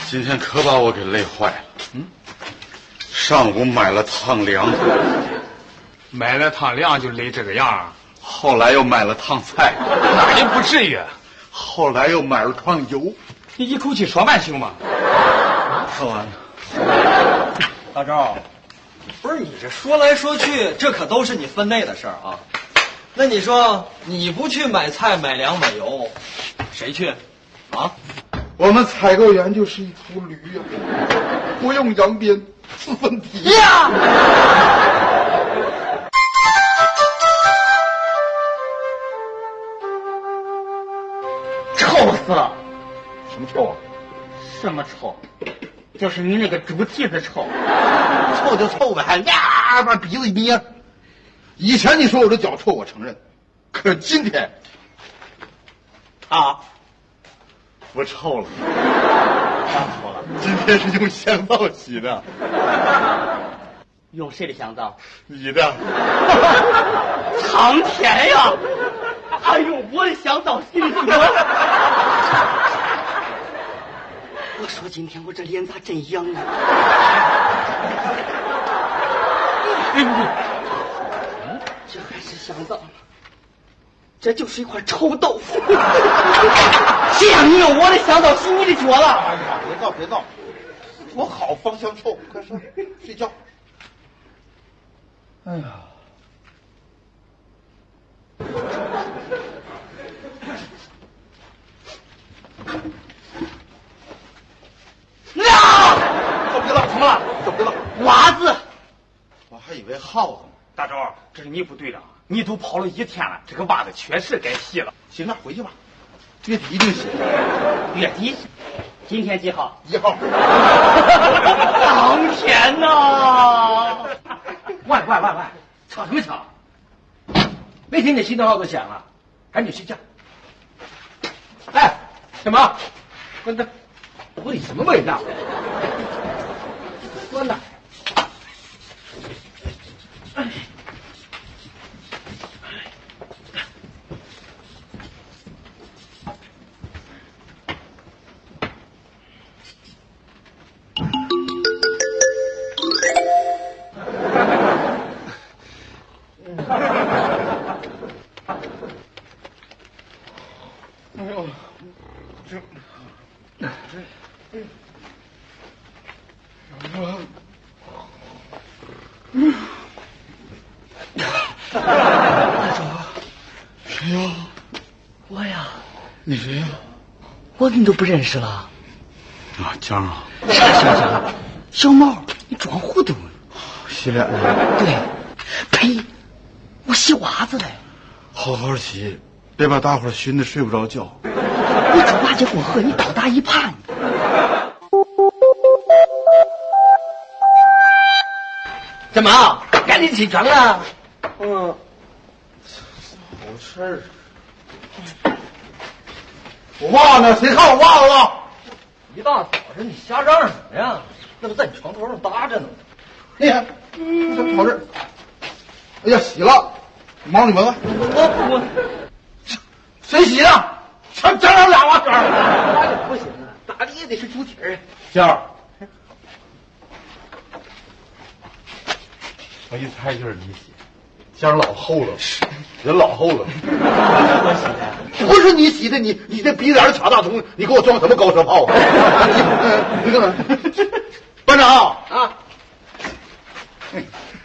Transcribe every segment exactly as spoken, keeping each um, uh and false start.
今天可把我给累坏了。嗯，上午买了趟粮， 买了趟粮就累这个样， 后来又买了趟菜， 那也不至于。 后来又买了趟油。 你一口气说完行吗？ 说完了。 大赵，不是你这说来说去，这可都是你分内的事儿啊。那你说你不去买菜、买粮、买油，谁去？啊？ 我们采购员就是一头驴呀、啊，不用扬鞭自分蹄呀。 臭死了！ 什么臭啊？ 什么臭？就是你那个猪蹄子臭。 臭就臭呗，还呀把鼻子一捏。以前你说我这脚臭，我承认，可是今天， 啊， 不臭了。 不臭了。 今天是用香皂洗的。 用谁的香皂？ 你的。 苍天呀！哎呦，我的香皂洗的我。我说今天我这脸咋真痒啊？这还是香皂吗？这就是一块臭豆腐。谁让你用我的香皂洗你的脚了？ 哎呀，别闹别闹，说好芳香臭，快睡睡觉。哎呀。 啊！ 怎么了？怎么了？怎么了？ 袜子！ 我还以为耗子呢。 大周，这是你不对了，你都跑了一天了，这个袜子确实该洗了。 行了，回去吧。月底一定洗。 月底？今天几号？ 一号。 当天呐！ 喂喂喂喂，吵什么吵？没听你心头号都响了，赶紧睡觉。哎，什么？滚蛋！屋里什么味道？关哪？哎。 哎呦，这这这，我，嗯，大周，谁呀？ 我呀。 你谁呀？ 我你都不认识了？ 啊，江啊！ 啥小江？小毛，你装糊涂。 洗脸呢？ 对。呸！我洗袜子嘞。 好好洗，别把大伙儿熏得睡不着觉。 你猪八戒过河，你倒打一耙。怎么？赶紧起床了？ 嗯，好事儿。我袜呢？谁看我袜子了？ 一大早上你瞎嚷什么呀？那不在你床头上搭着呢。 哎呀，你怎么跑这儿？哎呀，洗了，忙你闻闻。 我我， 谁洗的？全沾上俩袜子儿。 不行啊，打的也得是猪蹄儿。 娟儿，我一猜就是你洗，尖儿老厚了，人老厚了。 我洗的。 不是你洗的，你你这鼻梁卡大葱，你给我装什么高射炮啊？你你干嘛？班长啊， 你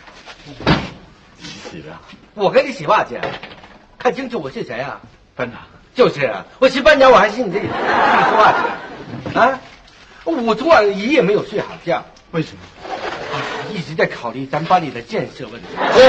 洗的？ 我给你洗袜去，看清楚我是谁啊？ 班长。 就是啊，我洗半年我还洗你这里，洗袜去啊！我昨晚一夜没有睡好觉。 为什么？ 一直在考虑咱班里的建设问题。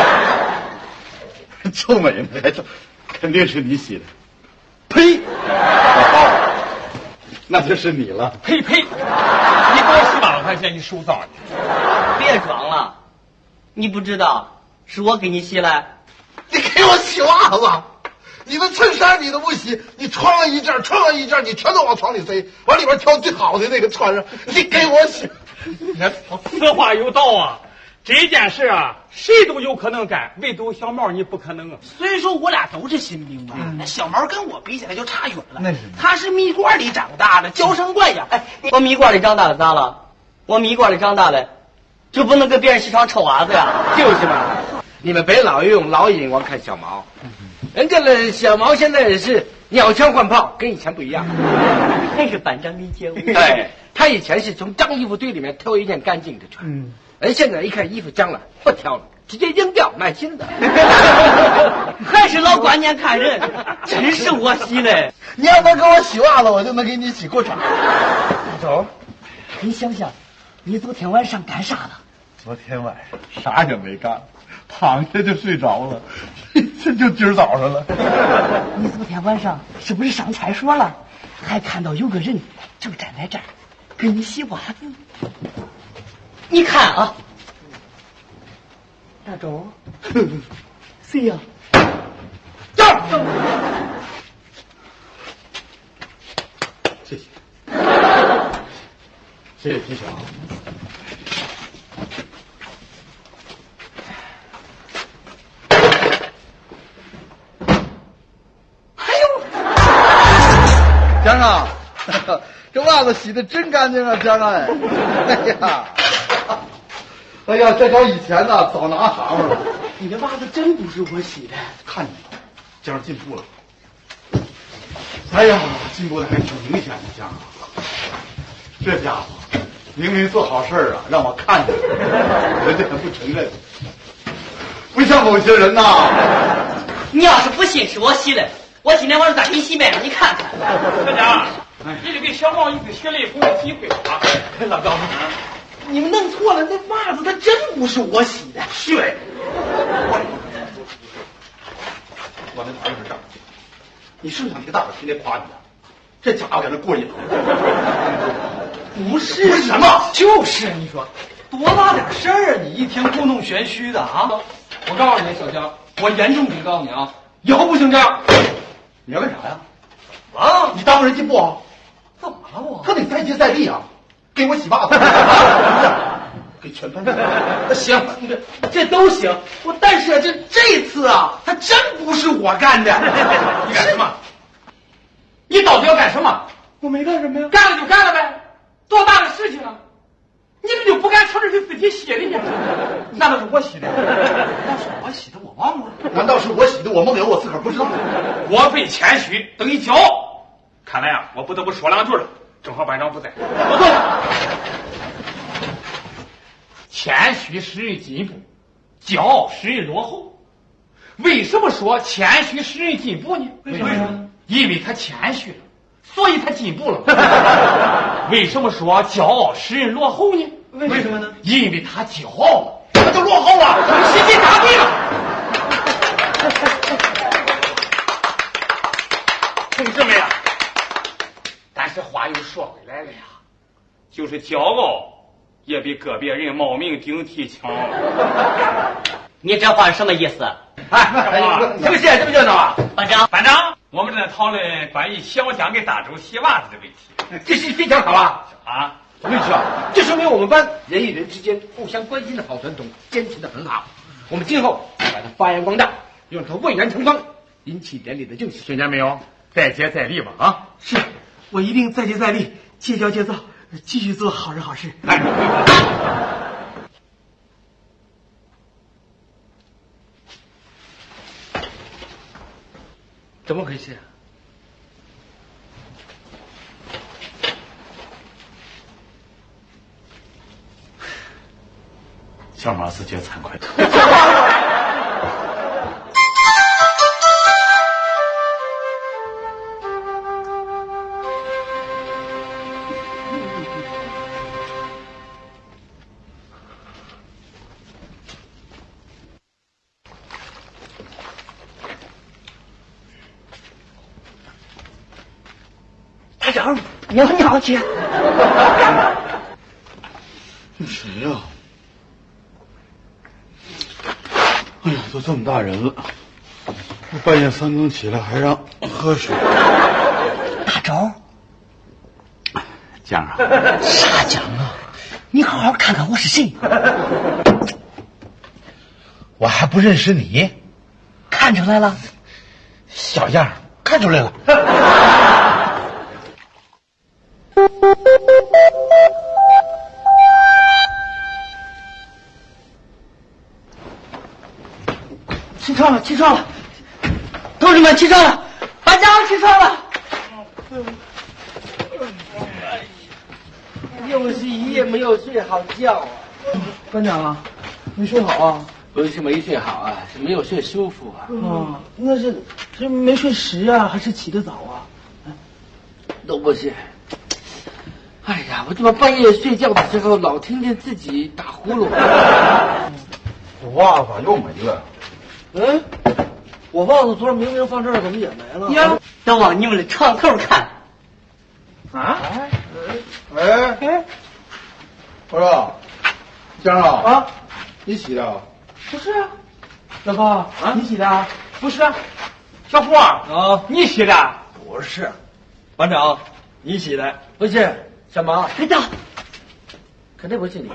哦，臭美呢，还臭，肯定是你洗的。 呸！ 哦，那就是你了。 呸呸！你给我洗袜子还嫌你手脏呢？ 别装了，你不知道是我给你洗来。 你给我洗袜子，你的衬衫你都不洗，你穿了一件，穿了一件，你全都往床里塞，往里边挑最好的那个穿上，你给我洗。 你看，此话有道啊！ 这件事啊，谁都有可能干，唯独小毛你不可能啊。 虽说我俩都是新兵嘛，那、 嗯、 小毛跟我比起来就差远了。 那是他是蜜罐里长大的，娇生惯养。 哎，我蜜罐里长大的咋了？我蜜罐里长大的，就不能跟别人戏场臭娃子呀？ 就是嘛，你们别老用老眼光看小毛，人家的小毛现在是鸟枪换炮，跟以前不一样。 还是班长理解我。 对，他以前是从脏衣服堆里面挑一件干净的穿，嗯，人现在一看衣服脏了，不挑了，直接扔掉买新的。 还是老观念看人，真是我洗的。 你要能给我洗袜子，我就能给你洗裤衩。走， 你想想，你昨天晚上干啥了？ 昨天晚上啥也没干，躺下就睡着了，这就今儿早上了。 你昨天晚上是不是上厕所了？还看到有个人正站在这儿，给你洗袜子。你看啊，大周，谁呀？ 这儿，谢谢，谢谢提醒。江上，这袜子洗的真干净啊，江上！哎呀，哎呀，这找以前呢，早拿啥味了。 你的袜子真不是我洗的， 看你，江上进步了。哎呀，进步的还挺明显的，江上。这家伙明明做好事啊，让我看见了，人家还不承认，不像某些人呐。 你要是不信是我洗的。我今天晚上再给你洗面，你看看。 大家，你得给小毛一次血泪红的机会啊！ 老高，你们弄错了，那袜子它真不是我洗的。 对，我那朋友是这样，你是不是想听大伙天天夸你的？这家伙在那过瘾。 不是， 不是什么？ 就是你说，多大点事儿啊！你一天故弄玄虚的啊！我告诉你，小江，我严重警告你啊，以后不行这样。 你要干啥呀？ 啊！ 你耽误人进步啊？ 怎么了我？ 可得再接再厉啊！给我洗袜子，给全班。 行，这这都行。我但是这这次啊，他真不是我干的。 你干什么？你到底要干什么？ 我没干什么呀。 干了就干了呗，多大的事情啊！你们就不敢承认是自己洗的呢？ 难道是我洗的？那是我洗的，我忘了。 难道是我洗的？我梦游，我自个儿不知道。 我被谦虚等于骄傲，看来啊，我不得不说两句了。正好班长不在， 不对， 谦虚使人进步，骄傲使人落后。为什么说谦虚使人进步呢？ 为什么呀？ 因为他谦虚了，所以他进步了。为什么说骄傲使人落后呢？ 为什么呢？ 因为他骄傲了，他就落后了，时机答对了。同志们呀，但是话又说回来了呀，就是骄傲也比个别人冒名顶替强。 你这话是什么意思？ 哎，这么现这么热闹啊！ 班长， 班长，我们正在讨论关于小江给大周洗袜子的问题。 这是非常好啊！ 啊， 我跟你说，这说明我们班人与人之间互相关心的好传统坚持的很好。我们今后要把它发扬光大，让它蔚然成风，引起连里的重视。 听见没有？再接再厉吧！啊， 是，我一定再接再厉，戒骄戒躁，继续做好人好事。 来。 怎么回事？ 小马自觉惭愧。 大长，尿尿去。 那谁呀？哎呀，都这么大人了，半夜三更起来还让喝水。 大周， 江啊， 啥江啊？你好好看看我是谁。 我还不认识你， 看出来了， 小样看出来了。 起床了，起床了，同志们起床了，班长起床了。 又是一夜没有睡好觉啊！ 班长啊，没睡好啊？ 不是没睡好啊，是没有睡舒服啊。 啊，那是是没睡实啊，还是起得早啊？ 都不是。哎呀，我怎么半夜睡觉的时候老听见自己打呼噜？ 我袜子咋又没了？ 嗯，我袜子昨儿明明放这儿，怎么也没了？ 呀，都往你们的床头看。 啊？ 哎哎，我说，江啊啊，你洗的？ 不是啊，老高啊，你洗的啊？ 不是啊，小胡啊，你洗的？ 不是，班长，你洗的？ 不是，小毛， 班长， 肯定不是你。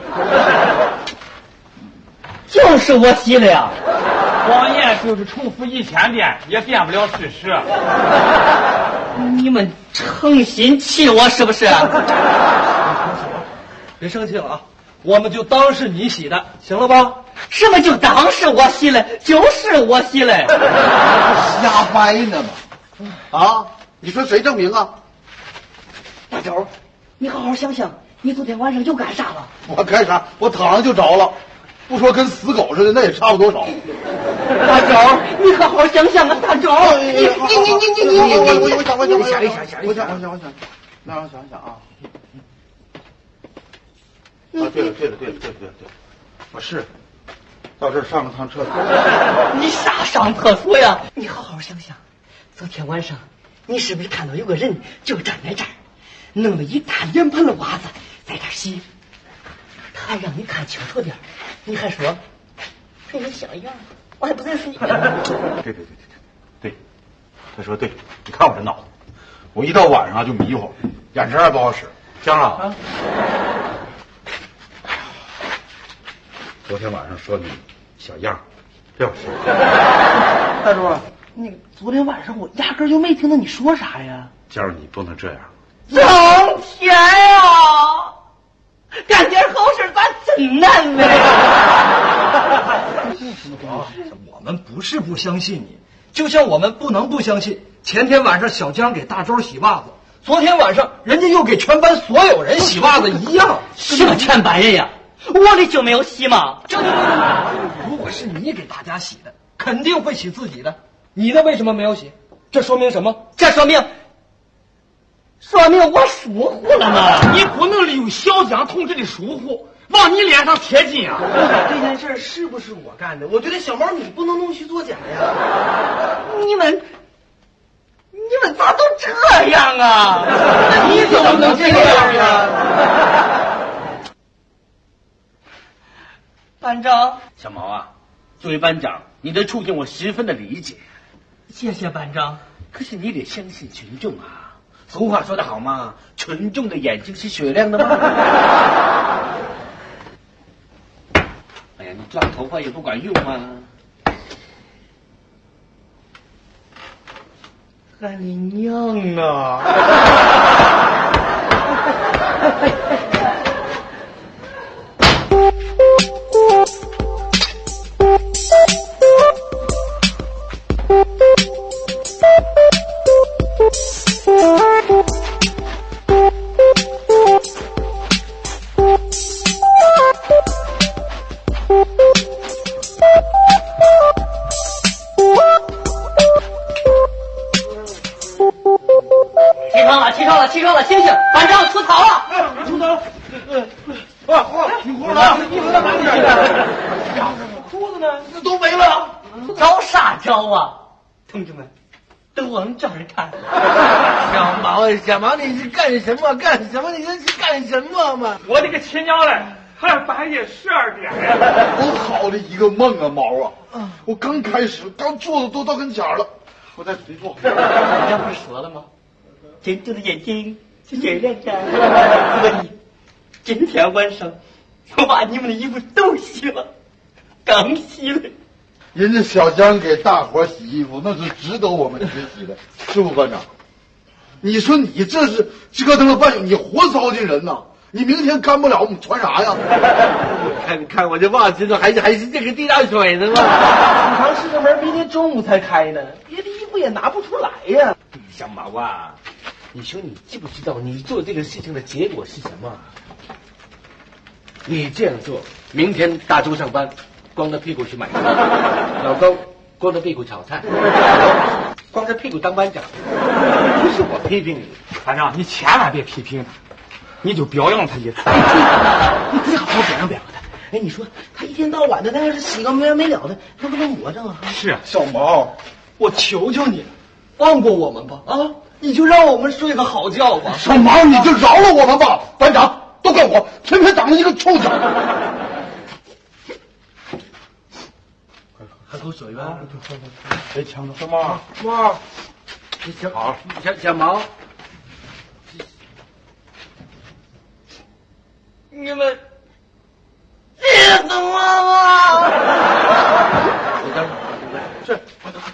就是我洗的呀。 谎言就是重复一千遍也变不了事实。 你们诚心气我是不是？ 别生气了啊，我们就当是你洗的，行了吧？ 什么就当是我洗的？就是我洗的。 瞎掰呢嘛！啊，你说谁证明啊？ 大周，你好好想想，你昨天晚上又干啥了？ 我干啥？我躺上就着了，不说跟死狗似的，那也差不多少。 大周，你好好想想啊，大周，你你你你你你我我我想我想我想一想想我想我想我想，那让我想想啊。啊，对了对了对了对了对了对了，我是到这儿上了趟厕所。 你啥上厕所呀？你好好想想，昨天晚上你是不是看到有个人就站在这儿，弄了一大脸盆的袜子在这儿洗？他还让你看清楚点儿，你还说跟你像样，我还不认识你。 对对对对对对，他说对，你看我这脑子，我一到晚上就迷糊，眼神还不好使。江啊，啊昨天晚上说你小样，这不是？ 大周，那个昨天晚上我压根就没听到你说啥呀。 江儿，你不能这样。 苍天呀，干点好事咋真难为？ 我们不是不相信你，就像我们不能不相信前天晚上小江给大周洗袜子，昨天晚上人家又给全班所有人洗袜子一样。 什么全班人呀？我的就没有洗吗？ 如果是你给大家洗的，肯定会洗自己的。你的为什么没有洗？这说明什么？ 这说明，说明我疏忽了嘛。 你不能利用小江同志的疏忽往你脸上贴金啊！ 这件事是不是我干的？我觉得小毛你不能弄虚作假呀。 你们，你们咋都这样啊？ 你怎么能这样呀？ 班长， 小毛啊，作为班长，你的处境我十分的理解。 谢谢班长。 可是你得相信群众啊，俗话说得好嘛，群众的眼睛是雪亮的嘛。哎呀，你抓头发也不管用嘛。 俺的娘啊！起床了，起床了，起床了，醒醒！班长出逃了！ 出逃！啊啊！你裤子呢？衣服在哪里去？裤子呢？都没了！ 找啥找啊？同志们，都往这儿看！ 小毛，小毛，你是干什么？干什么？你这是干什么嘛？ 我的个亲娘嘞！还半夜十二点呀！ 多好的一个梦啊，毛啊！我刚开始，刚坐的都到跟前了，我再重做。 班长不是说了吗？真正的眼睛是雪亮的。所以今天晚上我把你们的衣服都洗了，刚洗了， 人家小江给大伙洗衣服，那是值得我们学习的，是不班长？你说你这是折腾了半宿，你活糟践人呐！你明天干不了，我们穿啥呀？ 看看我这袜子，还是还是这个地大水的嘛。 储藏室的门明天中午才开呢，别的衣服也拿不出来呀。 小毛啊，你说你知不知道你做这个事情的结果是什么？你这样做，明天大周上班，光着屁股去买菜；老高光着屁股炒菜，光着屁股当班长。不是我批评你， 班长，你千万别批评他，你就表扬他一次。 你好好表扬表扬他。哎，你说他一天到晚的，那要是洗个没完没了的，那不能活着啊！ 是啊， 小毛，我求求你了，放过我们吧！啊，你就让我们睡个好觉吧。 小毛，你就饶了我们吧！班长，都怪我，偏偏长了一个臭脚。 喝口水吧。 别呛着。 小毛，毛，小毛，小小毛， 你们别死我了！ 你等会儿，是，快走。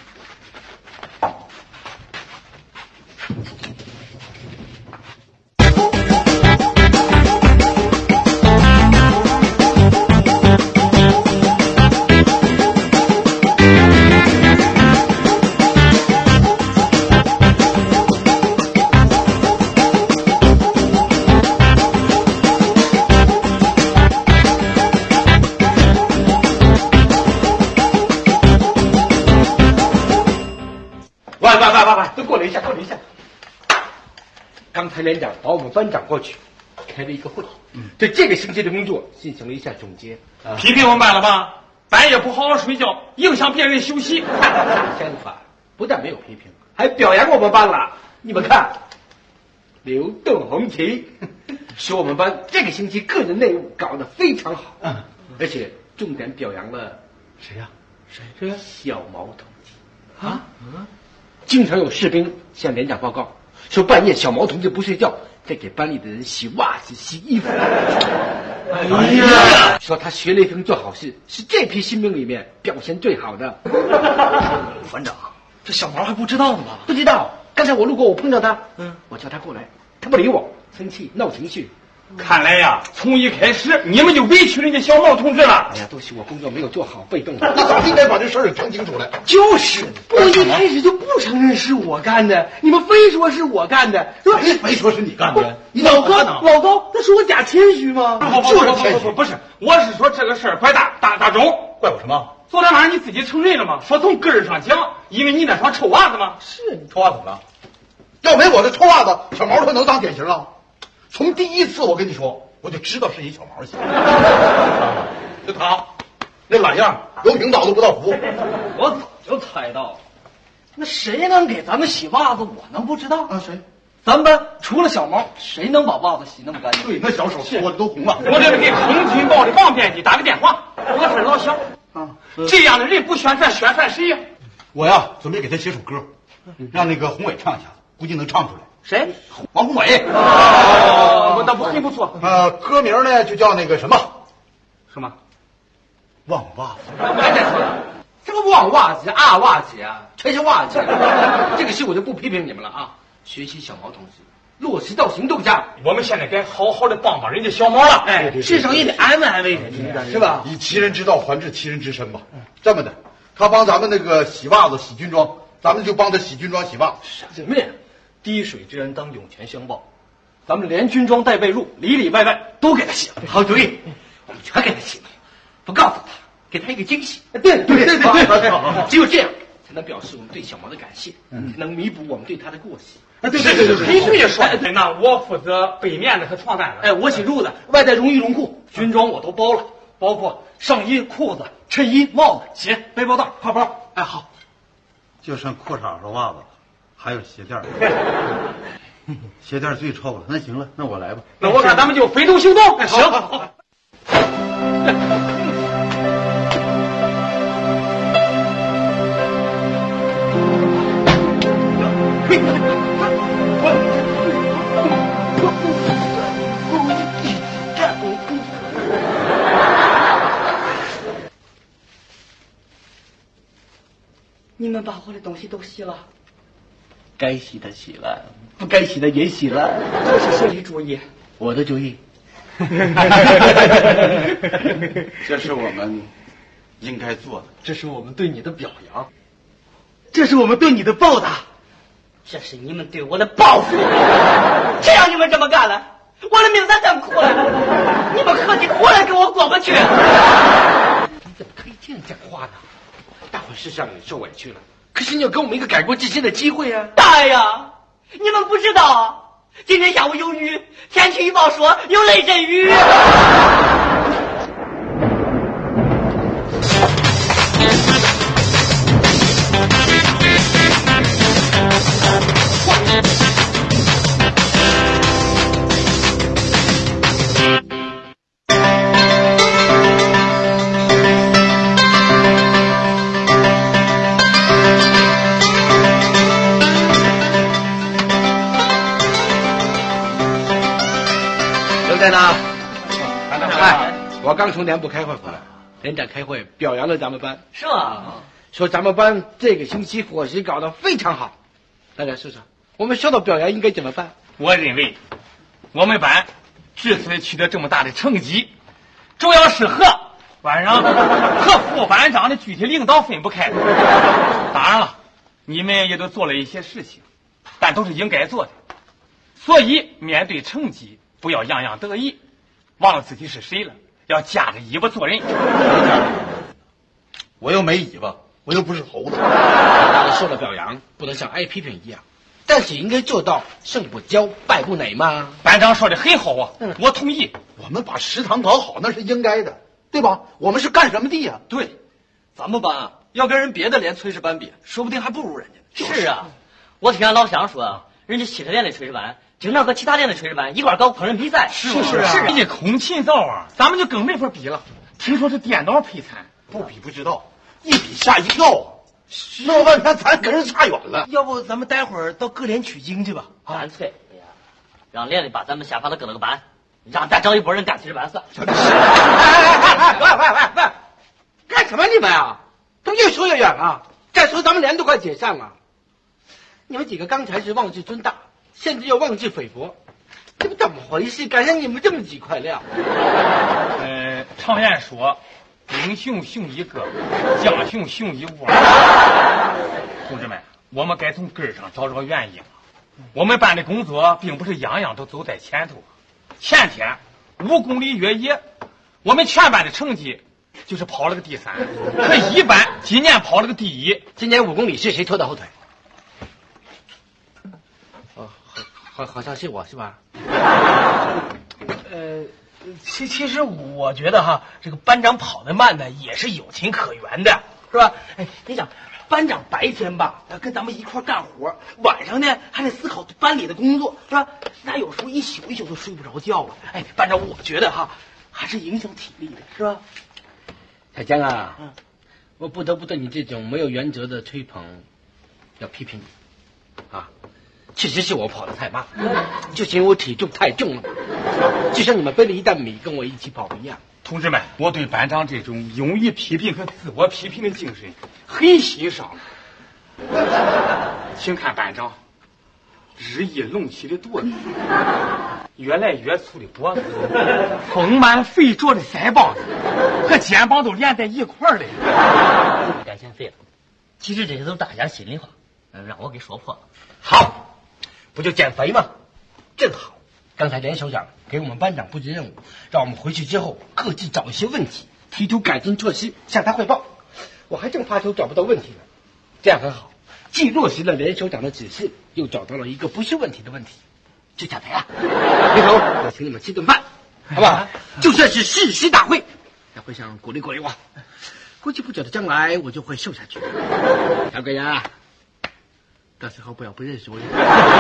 刚才连长把我们班长过去，开了一个会，嗯，对这个星期的工作进行了一下总结。 啊、批评我们班了吧？半夜不好好睡觉，影响别人休息。 相反，不但没有批评，还表扬我们班了。你们看，流动红旗，说我们班这个星期个人内务搞得非常好，嗯，而且重点表扬了谁呀、啊？谁？谁呀？小毛同志啊，嗯，经常有士兵向连长报告。说半夜小毛同志不睡觉，在给班里的人洗袜子、洗衣服。哎呀！说他学雷锋做好事，是这批新兵里面表现最好的。 班长，这小毛还不知道呢吧？ 不知道。刚才我路过，我碰到他，嗯，我叫他过来，他不理我，生气闹情绪。 看来呀，从一开始你们就委屈人家小毛同志了。 哎呀，都是我工作没有做好，被动的。 你早应该把这事儿讲清楚了。 就是，我一开始就不承认是我干的，你们非说是我干的， 谁非说是你干的？你老高，老高，那是我假谦虚吗？ 不不不不不不是，我是说这个事儿怪大大大钟， 怪我什么？ 昨天晚上你自己承认了吗？说从根儿上讲，因为你那双臭袜子吗？ 是你臭袜子怎么了？要没我这臭袜子，小毛他能当典型啊？从第一次我跟你说。我就知道是一小毛洗，就他那懒样，有领导都不到服。 我早就猜到了，那谁能给咱们洗袜子，我能不知道啊？谁？ 咱班除了小毛，谁能把袜子洗那么干净？ 对，那小手搓的都红了。 我这是给空军报的王编辑打个电话，我是老小啊，这样的人不宣传，宣传谁呀？ 我呀，准备给他写首歌，让那个宏伟唱一下，估计能唱出来。 谁？ 王宏伟。 哦，那不很不错。 呃，歌名呢就叫那个什么什么？ 忘袜子。 哎，再说了，这个忘袜子、啊袜子呀，全是袜子。这个事我就不批评你们了啊。学习小毛同志，落实到行动上。 我们现在该好好的帮帮人家小毛了。 哎，至少也得安慰安慰人家，是吧？ 以其人之道还治其人之身吧。这么的，他帮咱们那个洗袜子、洗军装，咱们就帮他洗军装、洗袜子。 什么呀？滴水之恩当涌泉相报，咱们连军装带被褥，里里外外都给他洗了。 好主意，我们全给他洗了，不告诉他，给他一个惊喜。 对对对对对， 只有这样才能表示我们对小毛的感谢，嗯，才能弥补我们对他的过失。 啊，对对对对对， 必须说。对，那我负责背面的和床单的。 哎，我洗褥子，外带绒衣绒裤，军装我都包了，包括上衣、裤子、衬衣、帽子、鞋、背包带、挎包。哎，好， 就剩裤衩和袜子了。还有鞋垫儿，鞋垫儿最臭了。那行了，那我来吧。 那我看咱们就分头行动。 行。好好好你们把我的东西都洗了？ 该洗的洗了，不该洗的也洗了。 这是谁的主意？ 我的主意。 这是我们应该做的， 这是我们对你的表扬， 这是我们对你的报答， 这是你们对我的报复。谁让你们这么干了？我的命在这苦了，你们合起伙来跟我过不去。 你怎么可以这样讲话呢？大伙是让你受委屈了，可是你要给我们一个改过自新的机会啊！ 大爷呀，你们不知道，今天下午有雨，天气预报说有雷阵雨。 在呢，哎，我刚从连部开会回来，连长开会表扬了咱们班， 是吗？ 说咱们班这个星期伙食搞得非常好。大家说说，我们受到表扬应该怎么办？ 我认为，我们班之所以取得这么大的成绩，主要是和班长和副班长的具体领导分不开。当然了，你们也都做了一些事情，但都是应该做的。所以面对成绩，不要样样得意，忘了自己是谁了，要夹着尾巴做人。 我又没尾巴，我又不是猴子。 受了表扬，不能像挨批评一样，但是应该做到胜不骄，败不馁嘛。 班长说的很好啊，嗯、我同意。 我们把食堂搞好那是应该的，对吧？我们是干什么的呀？ 对，咱们班啊，要跟人别的连炊事班比，说不定还不如人家。 是啊，我听俺老乡说，人家七十连的炊事班经常和其他连的炊事班一块搞烹饪比赛。 是是啊，人家空勤灶啊，咱们就更没法比了。听说是电脑配餐， 不比不知道，一比吓一跳啊！弄半天咱跟人差远了。 要不咱们待会儿到各连取经去吧？ 干脆，哎呀，让连里把咱们下发的各了个班，让咱找一拨人干炊事班算。 喂喂喂喂喂，干什么你们啊？都越说越远了。再说咱们连都快解散了，你们几个刚才是妄自尊大，现在又妄自菲薄，这不怎么回事？赶上你们这么几块料。 呃，常言说，英雄雄一个，将雄雄一窝。同志们，我们该从根上找找原因了。我们班的工作并不是样样都走在前头。前天五公里越野，我们全班的成绩就是跑了个第三，可一班今年跑了个第一。 今年五公里是谁拖的后腿？哦，好，好，好像是我是吧？ 呃，其其实我觉得哈，这个班长跑得慢呢，也是有情可原的，是吧？哎，你想，班长白天吧跟咱们一块干活，晚上呢还得思考班里的工作，是吧？那有时候一宿一宿都睡不着觉啊。哎，班长，我觉得哈，还是影响体力的，是吧？ 小江啊， 嗯， 我不得不对你这种没有原则的吹捧，要批评你啊！确实是我跑得太慢，就是因为我体重太重了，就像你们背了一担米跟我一起跑一样。 同志们，我对班长这种勇于批评和自我批评的精神很欣赏。请看班长日益隆起的肚子，越来越粗的脖子，丰满肥硕的腮帮子和肩膀都连在一块儿了。 不该减肥了，其实这些都是大家心里话，让我给说破了。 好，不就减肥吗？正好，刚才连首长给我们班长布置任务，让我们回去之后各自找一些问题，提出改进措施，向他汇报。我还正发愁找不到问题呢，这样很好，既落实了连首长的指示，又找到了一个不是问题的问题，就减肥了。回头我请你们吃顿饭，好不好？就算是誓师大会，在会上鼓励鼓励我，估计不久的将来我就会瘦下去。小鬼呀，到时候不要不认识我。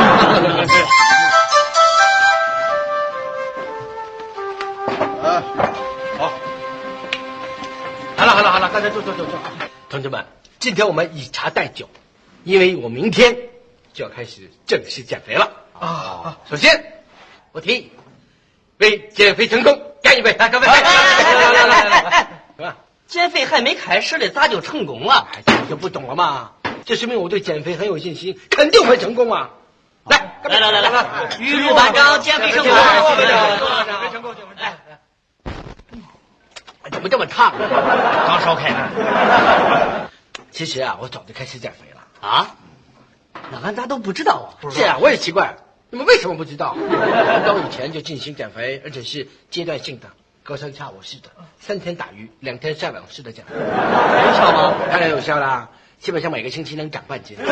啊，好， 好了好了好了，大家坐坐坐坐。同志们，今天我们以茶代酒，因为我明天就要开始正式减肥了啊！首先，我提议为减肥成功干一杯，来干杯！来来来来来来， 减肥还没开始呢，咋就成功了？ 这就不懂了嘛！ 这说明我对减肥很有信心，肯定会成功啊！来， 来来来来来，预祝班长减肥成功！ 减肥成功，减肥来。怎么这么烫啊？ 刚烧开呢。 其实啊，我早就开始减肥了啊。那俺咋都不知道啊？ 是啊，我也奇怪，你们为什么不知道？很早以前就进行减肥，而且是阶段性的，隔三差五式的，三天打鱼两天晒网式的减肥。 有效吗？ 当然有效啦，基本上每个星期能长半斤。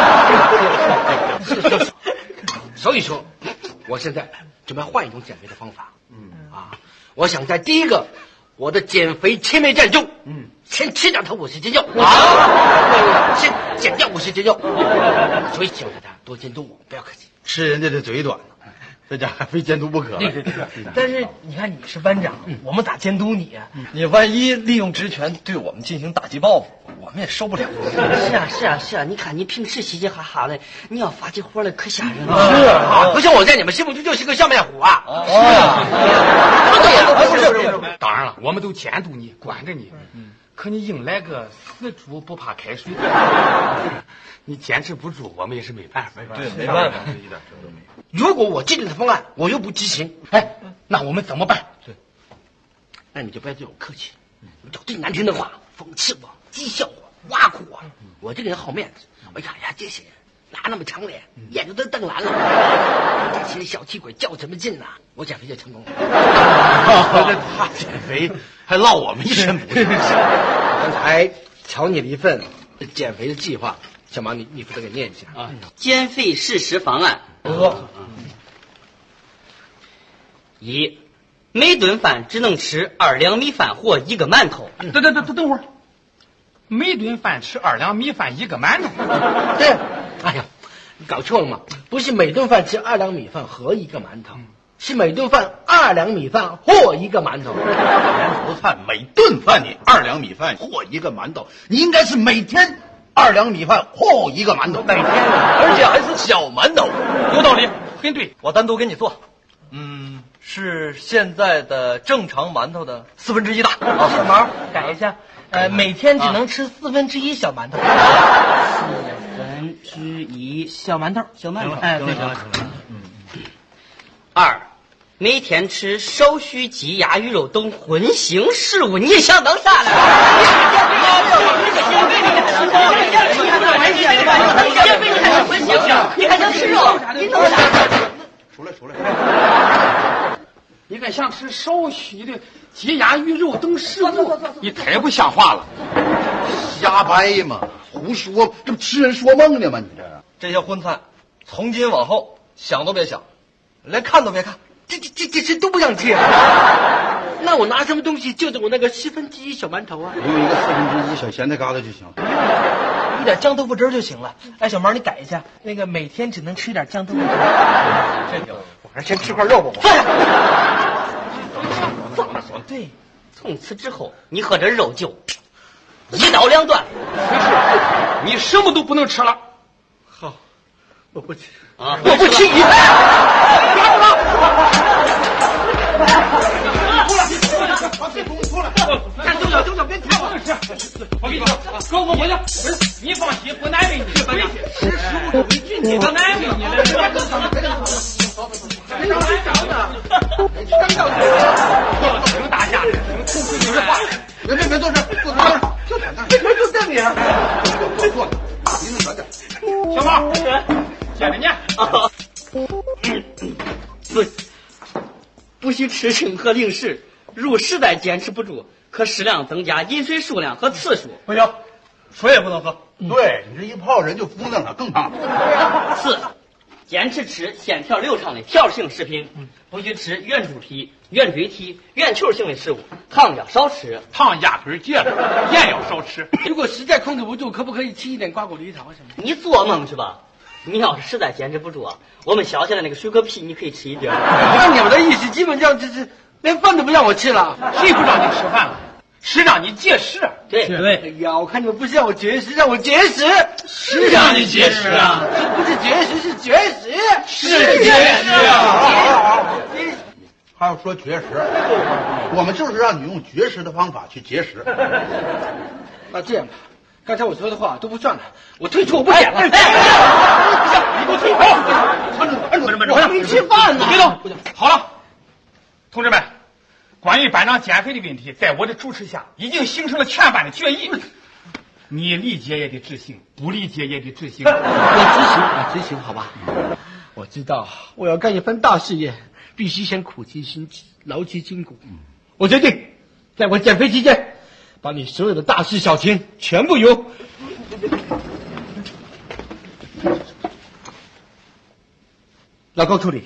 所以说，我现在准备换一种减肥的方法。嗯啊，我想在第一个我的减肥千面战中，嗯，先吃掉他五十斤肉啊，先减掉五十斤肉。所以希望大家多监督我，不要客气。 吃人家的嘴短，这家还非监督不可。 对对对，但是你看你是班长，我们咋监督你啊？ 你万一利用职权对我们进行打击报复，我们也受不了。 是啊是啊是啊，你看你平时嘻嘻哈哈的，你要发起火来可吓人了。 是啊，不像我在你们心目中就是个笑面虎啊。 哦呀，不是不是不是， 当然了，我们都监督你，管着你。嗯，可你硬来个死猪不怕开水，你坚持不住，我们也是没办法。 对，没办法， 一点辙都没有。 如果我制定的方案我又不执行，哎，那我们怎么办？ 对， 那你就不要对我客气，你找最难听的话讽刺我、讥笑我、挖苦我。我这个人好面子，哎呀呀，这些人哪那么长脸，眼睛都瞪蓝了，这些小气鬼较什么劲呐？我减肥就成功了。 这他减肥还落我们一身不是？ 刚才瞧你了一份减肥的计划，小毛你你负责给念一下啊。 减肥实施方案。 呃， 一，每顿饭只能吃二两米饭或一个馒头。 等等等等等会儿，每顿饭吃二两米饭一个馒头。 对，哎呀，你搞错了嘛？不是每顿饭吃二两米饭和一个馒头，是每顿饭二两米饭或一个馒头。 馒头饭每顿饭你二两米饭或一个馒头，你应该是每天二两米饭或一个馒头，每天， 而且还是小馒头。 有道理，很对。 我单独给你做，嗯，是现在的正常馒头的四分之一大。 哦，小毛改一下，呃，每天只能吃四分之一小馒头。 四分之一小馒头， 小馒头。 哎，对。 二，每天吃少许鸡鸭鱼肉等荤腥食物。你想等啥了？你还想吃肉？你弄啥？ 出来出来！ 你还想吃少许的鸡鸭鱼肉等食物？你太不像话了！ 瞎掰嘛，胡说，这不痴人说梦呢吗？你这这些荤菜，从今往后想都别想，连看都别看。 这这这这这都不想吃。那我拿什么东西救救我那个四分之一小馒头啊？ 留一个四分之一小咸菜疙瘩就行。 一点酱豆腐汁儿就行了。哎，小毛你改一下，那个每天只能吃一点酱豆腐汁儿。 这挺好。 我还是先吃块肉吧。我。 放了说对，从此之后你和这肉就一刀两断。 你什么都不能吃了。 好，我不吃啊！ 我不吃鱼。 看周小周小别看我吃，我跟你说，哥我回去，你放心，不难为你，回去吃食物有益菌，不难为你了。挺大架势，有这话， 别别别坐这，坐这儿，就在那儿， 我就在你儿。 坐坐，离那远点。 小毛，接着念。 不，不许吃任何零食。如实在坚持不住，可适量增加饮水数量和次数。 不行，水也不能喝。 对你这一泡人就疯了了，更胖。 四，坚持吃线条流畅的条性食品，不许吃圆柱体、圆锥体、圆球形的食物，糖要少吃， 糖压根儿戒了，盐要少吃。 如果实在控制不住，可不可以吃一点瓜果梨桃什么的？ 你做梦是吧？你要是实在坚持不住啊，我们削下来那个水果皮你可以吃一点。 那你们的意思基本上就是连饭都不让我吃了。 谁不让你吃饭了？是让你节食。 对对，哎呀，我看你们不是让我节食，让我节食。 是让你节食啊！ 不是节食，是绝食。 是节食啊！ 还要说绝食，我们就是让你用绝食的方法去节食。 那这样吧， 刚才我说的话都不算了，我退出，我不剪了。哎，你给我退出！ 不是不是，我还没吃饭呢。 别动！好了，同志们，关于班长减肥的问题，在我的主持下，已经形成了全班的决议。你理解也得执行，不理解也得执行。 我执行，我执行，好吧？我知道，我要干一番大事业，必须先苦其心志，劳其筋骨。我决定，在我减肥期间，把你所有的大事小情全部由老高处理。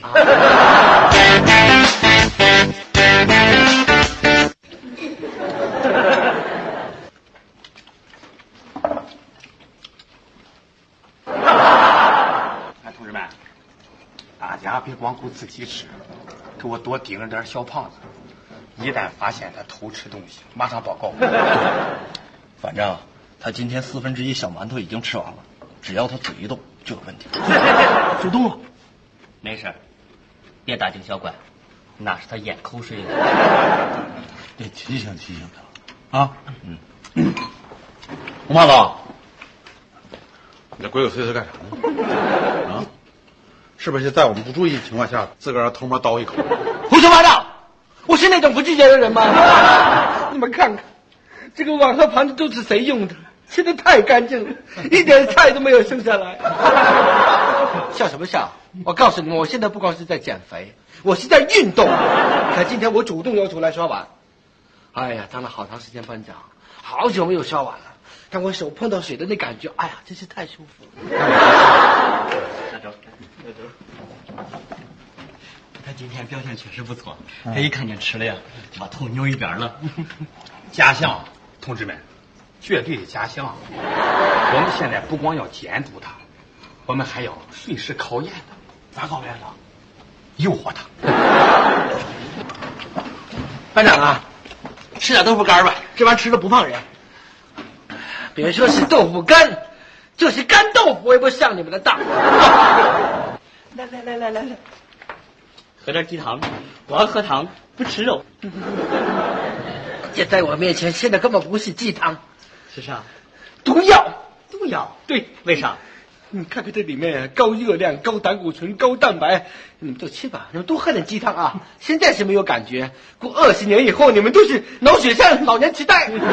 同志们，大家别光顾自己吃，给我多盯着点小胖子。一旦发现他偷吃东西，马上报告。 反正他今天四分之一小馒头已经吃完了，只要他嘴一动就有问题。 主动了， 没事，别大惊小怪，那是他咽口水了。 得提醒提醒他啊。嗯。红胖子，你这鬼鬼祟祟干啥呢？啊？是不是在我们不注意的情况下，自个儿偷摸叨一口？ 胡说八道！我是那种不拒绝的人吗？你们看看，这个碗和盘子都是谁用的？切得太干净了，一点菜都没有剩下来。笑什么笑？我告诉你们，我现在不光是在减肥，我是在运动。看今天我主动要求来刷碗，哎呀，当了好长时间班长，好久没有刷碗了。看我手碰到水的那感觉，哎呀，真是太舒服了。 那周，那周。他今天表现确实不错，他一看见吃了呀，就把头扭一边了。 假象，同志们，绝对的假象。我们现在不光要监督他，我们还要随时考验他。 咋考验呢？ 诱惑他。 班长啊，吃点豆腐干吧，这玩意儿吃了不胖人。别说是豆腐干，就是干豆腐，我也不上你们的当。来来来来来来。 喝点鸡汤，光喝汤不吃肉。 这在我面前，现在根本不是鸡汤， 是啥？ 毒药！ 毒药？ 对， 为啥？ 你看看这里面高热量、高胆固醇、高蛋白，你们都吃吧，你们多喝点鸡汤啊！现在是没有感觉，过二十年以后，你们都是脑血栓、老年痴呆。看看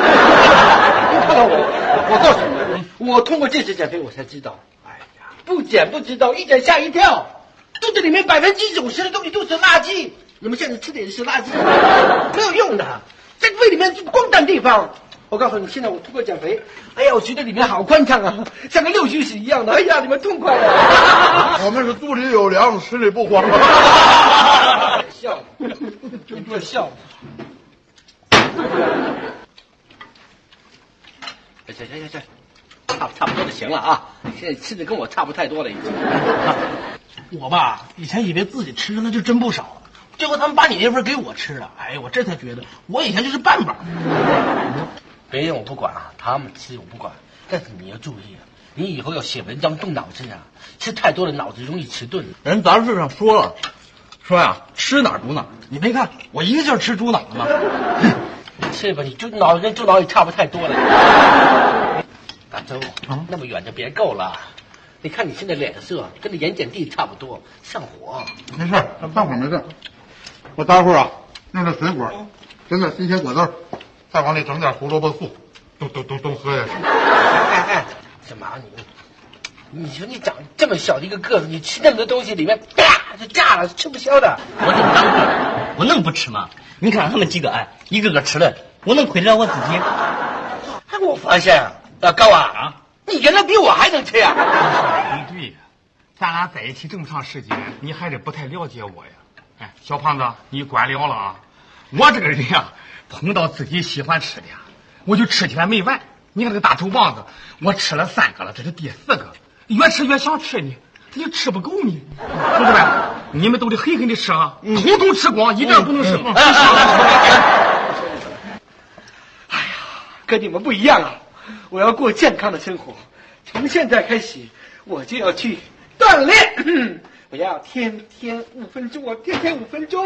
我，我告诉你，我通过这次减肥，我才知道，哎呀，不减不知道，一减吓一跳。肚子里面百分之九十的东西都是垃圾，你们现在吃的也是垃圾，没有用的，在胃里面就光占地方。我告诉你，现在我通过减肥，哎呀，我觉得里面好宽敞啊，像个六虚室一样的，哎呀，你们痛快了。 我们是肚里有粮，心里不慌。 笑，你给我笑。行行行行，差不差不多就行了啊，现在吃的跟我差不太多了已经。 我吧，以前以为自己吃的那就真不少，结果他们把你那份给我吃了，哎，我这才觉得我以前就是半饱。 别人我不管啊，他们吃我不管，但是你要注意啊，你以后要写文章动脑子啊，吃太多的脑子容易迟钝。 人杂志上说了，说呀，吃哪儿补哪儿。 你没看我一个劲儿吃猪脑子吗？ 吃吧，你猪脑跟猪脑也差不太多了。大周，啊、那么远就别够了。你看你现在脸色跟那盐碱地差不多，上火。 没事，大伙儿没事。我待会儿啊，弄点水果，整点新鲜果汁，再往里整点胡萝卜素，都都都都喝下去。 哎哎，干嘛你？你说你长这么小的一个个子，你吃那么多东西，里面啪就炸了，吃不消的。 我就当个，我能不吃吗？你看他们几个，哎，一个个吃了，我能亏得了我自己？ 哎，我发现老高啊，啊你原来比我还能吃呀！ 对对呀，咱俩在一起这么长时间，你还是不太了解我呀。哎，小胖子，你管了了啊！我这个人呀，碰到自己喜欢吃的呀，我就吃起来没完。你看这个大臭棒子，我吃了三个了，这是第四个，越吃越想吃呢，他就吃不够呢。同志们，你们都得狠狠的吃啊，统统吃光，一点不能剩。哎呀，跟你们不一样啊！我要过健康的生活，从现在开始我就要去锻炼。我要天天五分钟，我天天五分钟。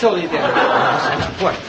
瘦一点。 过来。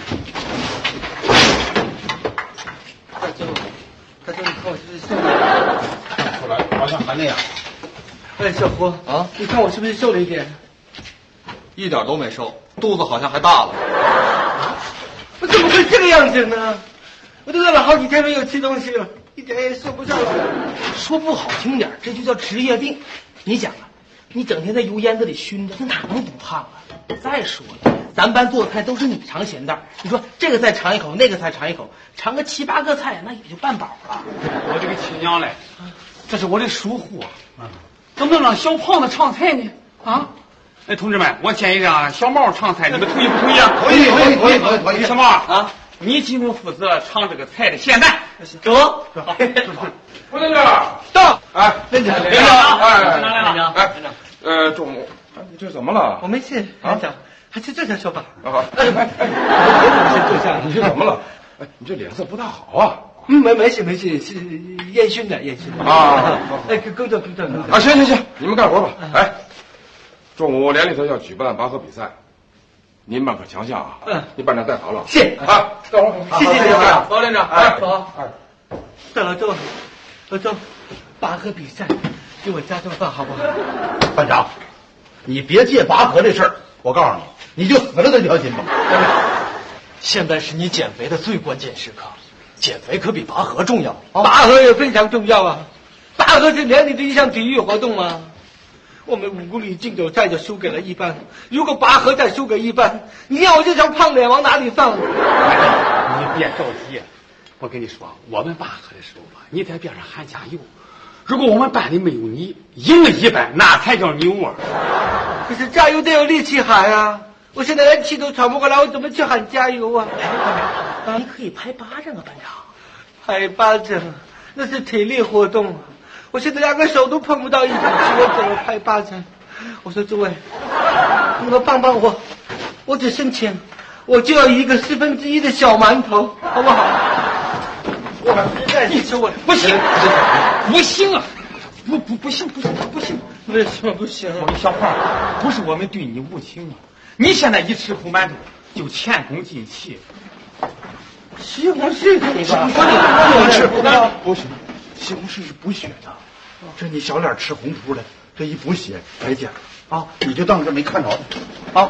大舅，大舅，你看我是不是瘦了一点？ 看出来，好像还那样。 哎，小胡啊，你看我是不是瘦了一点？一点都没瘦，肚子好像还大了。我怎么会这个样子呢？我都饿了好几天没有吃东西了，一点也瘦不上去。 说不好听点，这就叫职业病。你想啊，你整天在油烟子里熏着，那哪能不胖啊？再说了，咱班做菜都是你尝咸淡，你说这个菜尝一口，那个菜尝一口，尝个七八个菜，那也就半饱了。 我这个亲娘嘞，这是我的疏忽啊！怎么能让小胖子唱菜呢？啊！哎，同志们，我建议让小毛唱菜，你们同意不同意啊？ 同意，同意，同意，同意，同意。 小毛啊，你今后负责唱这个菜的咸淡。 走， 副队长到。 哎， 连长， 连长，哎， 连长， 哎，呃，中午，你这怎么了？ 我没事，连长，还是这样说吧。 啊，哎哎哎，坐下，你这怎么了？哎，你这脸色不大好啊。 嗯，没没事没事，是烟熏的烟熏的啊。 哎，工作工作工作。 啊，行行行，你们干活吧。哎，中午连里头要举办拔河比赛，您班可强项啊。嗯，你班长带好了。 是啊，干活。 谢谢连长。 走，连长。 哎，走。哎，对了，走，老周，拔河比赛，给我加顿饭好不好？ 班长，你别借拔河这事儿，我告诉你，你就死了这条心吧。 现在是你减肥的最关键时刻，减肥可比拔河重要。拔河也非常重要啊，拔河是连里的一项体育活动啊。我们五公里竞走赛就输给了一班，如果拔河再输给一班，你让我这张胖脸往哪里放？ 你别着急，我跟你说，我们拔河的时候吧，你在边上喊加油。如果我们班里没有你，赢了一班，那才叫牛啊！ 可是加油得有力气喊啊！我现在连气都喘不过来，我怎么去喊加油啊？ 你可以拍巴掌啊，班长。 拍巴掌，那是体力活动啊！我现在两个手都碰不到一起去，我怎么拍巴掌？我说诸位，你们帮帮我，我只剩钱，我就要一个四分之一的小馒头，好不好？我实在是求我不行，不行啊！不不不行不行不行！ 为什么不行？ 我跟小胖，不是我们对你无情啊！你现在一吃苦馒头就前功尽弃。 西红柿可以吧？ 西红柿不行，西红柿是补血的。这你小脸吃红扑的，这一补血白减啊！你就当这没看着啊！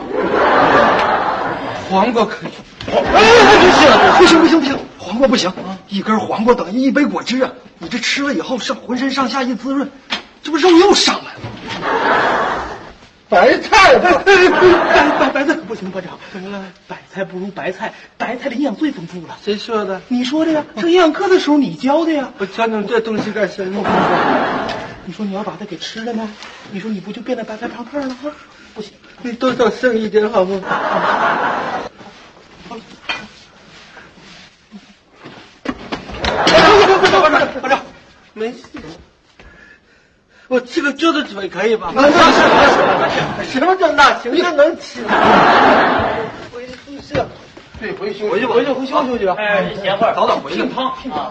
黄瓜可以。 哎，不行不行不行，黄瓜不行，一根黄瓜等于一杯果汁啊！你这吃了以后上浑身上下一滋润，这不肉又上来了。 白菜吧， 白白白菜可不行，班长。怎么了？白菜不如白菜，白菜的营养最丰富了。 谁说的？ 你说的呀，上营养课的时候你教的呀。 我教你这东西干什么？ 你说你要把它给吃了呢，你说你不就变得白白胖胖了吗？不行， 你多少剩一点好吗？班长，班长，没事。我吃个猪的腿可以吧？那行，什么叫那行？那能吃。回宿舍， 对，回休回去吧，回去回休休去吧。 哎，歇会儿， 早点回去。 清汤啊。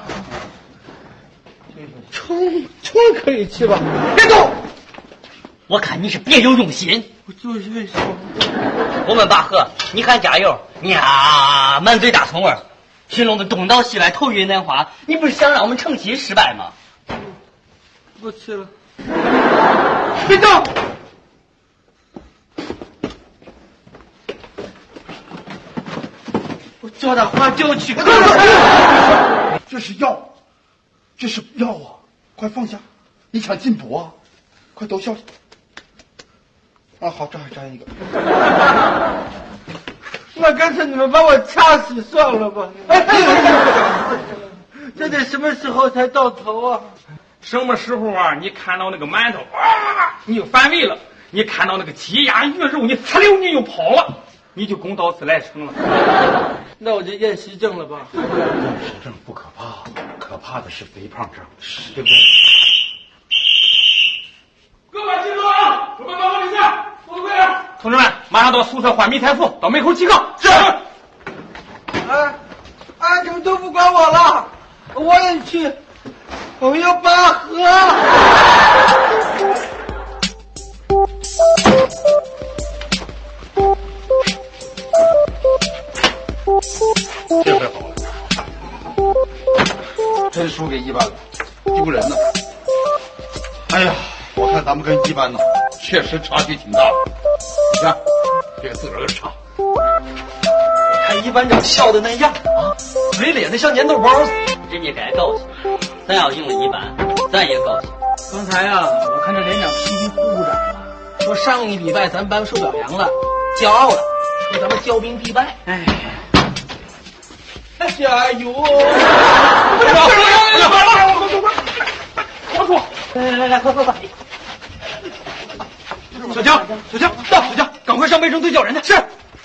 葱葱可以吃吧？ 别动！我看你是别有用心。 我就是为什么？ 我们拔河，你喊加油，呀，满嘴大葱味儿，群龙的东倒西歪，头晕眼花。你不是想让我们成绩失败吗？ 不吃了。 别动！ 我叫他花椒去。 这是药，这是药啊！快放下！你想进补啊？快都消。啊，好，这还沾一个。 那干脆你们把我掐死算了吧。这得什么时候才到头啊？ 什么时候啊？你看到那个馒头啊，你就反胃了；你看到那个鸡鸭鱼肉，你呲溜你就跑了，你就公到自来成了。 那我就厌食症了吧？ 厌食症不可怕，可怕的是肥胖症，对不对？ 各位集合啊！准备拔河比赛，速度快点！ 同志们，马上到宿舍换迷彩服，到门口集合。 是。 哎，哎，你们都不管我了，我也去。我要拔河。 真输给一班了，丢人呐！哎呀，我看咱们跟一班呢，确实差距挺大的。你看，这个自个儿唱， 看一班长笑的那样啊，嘴咧的像粘豆包似的。 人家该高兴，咱要赢了一班，咱也高兴。 刚才啊，我看这连长稀里糊涂的说上一礼拜咱班受表扬了，骄傲了，说咱们骄兵必败。哎，加油！快快快快快！黄叔，来来来来，快快快！ 小江，小江，到小江，赶快上卫生队叫人去。是。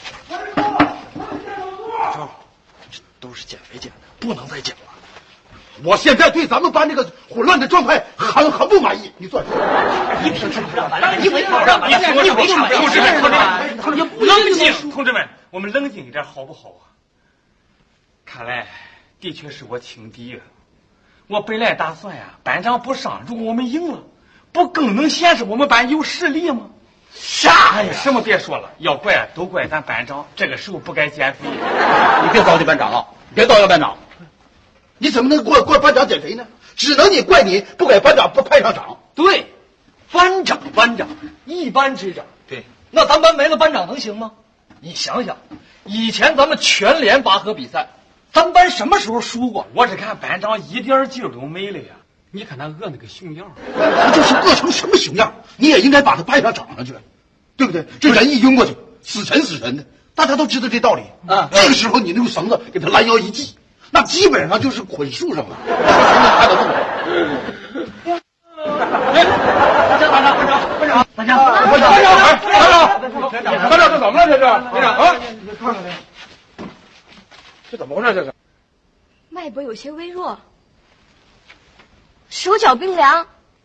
这都是减肥减的，不能再减了。 我现在对咱们班这个混乱的状态很很不满意，你算是。 一瓶吃不上饭，一回不上饭，你说没上饭。 同志们，同志们，冷静，同志们，我们冷静一点好不好啊？看来的确是我轻敌了。我本来打算呀，班长不上，如果我们赢了，不更能显示我们班有实力吗？啥呀？什么别说了，要怪都怪咱班长，这个时候不该减肥。 你别糟践班长啊！别糟践班长。你怎么能怪怪班长减肥呢？只能你怪你不给班长不派上场。 对，班长班长，一班之长。 对， 那咱班没了班长能行吗？你想想，以前咱们全连拔河比赛，咱班什么时候输过？ 我是看班长一点劲儿都没了呀！你看他饿那个熊样， 他就是饿成什么熊样，你也应该把他派上场上去，对不对？这人一晕过去，死沉死沉的，大家都知道这道理啊。这个时候你用绳子给他拦腰一系，那基本上就是捆树上了，看得动。 班长，班长，班长，班长， 班长，班长，班长，班长，班长，这怎么了？这是班长啊！ 你看看这， 这怎么回事？这是脉搏有些微弱，手脚冰凉。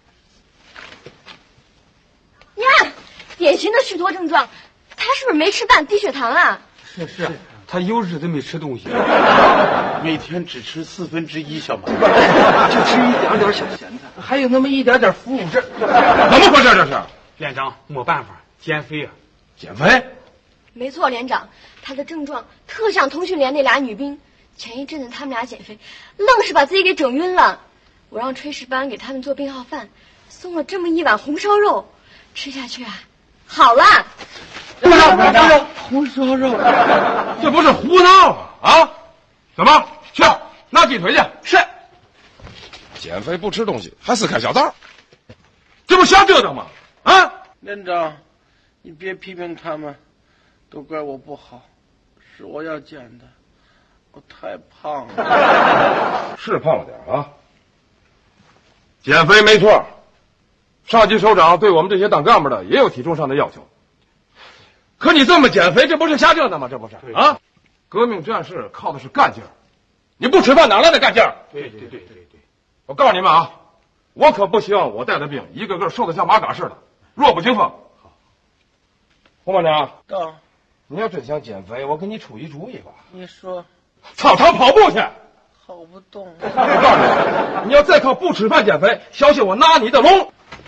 你看，典型的虚脱症状，他是不是没吃饭，低血糖啊？ 是是，他有日子没吃东西， 每天只吃四分之一小馒头， 就吃一点点小咸菜，还有那么一点点浮肿症， 怎么回事？这是连长，没办法，减肥啊！ 减肥？ 没错，连长，他的症状特像通讯连那俩女兵。前一阵子他们俩减肥，愣是把自己给整晕了。我让炊事班给他们做病号饭，送了这么一碗红烧肉，吃下去啊，好了。 班长，班长，红烧肉， 这不是胡闹吗？啊？怎么去拿鸡腿去？ 是。 减肥不吃东西，还撕开小道，这不瞎折腾吗？啊？ 连长，你别批评他们，都怪我不好，是我要减的。我太胖了， 是胖了点啊。减肥没错，上级首长对我们这些当干部的也有体重上的要求。可你这么减肥，这不是瞎折腾吗？这不是啊？革命战士靠的是干劲儿，你不吃饭哪来的干劲儿？ 对对对对对， 我告诉你们啊，我可不希望我带的兵一个个瘦得像马嘎似的，弱不禁风。洪班长， 到， 你要真想减肥，我给你出一主意吧。 你说。 操场跑步去， 跑不动。 我告诉你，你要再靠不吃饭减肥，小心我拿你的龙。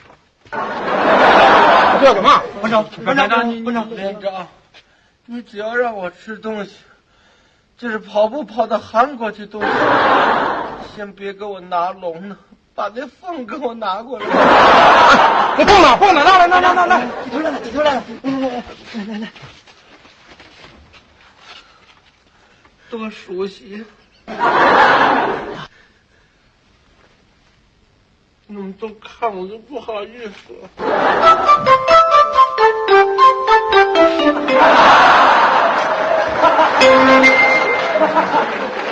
这要干嘛？ 班长，班长， 你班长，连长，你只要让我吃东西，就是跑步跑到韩国去都行。先别给我拿龙呢，把那凤给我拿过来。 我凤呢？凤呢？拿来，拿来，拿来！ 鸡腿来了，鸡腿来了！来来来来来来。 多熟悉！你们都看我都不好意思了。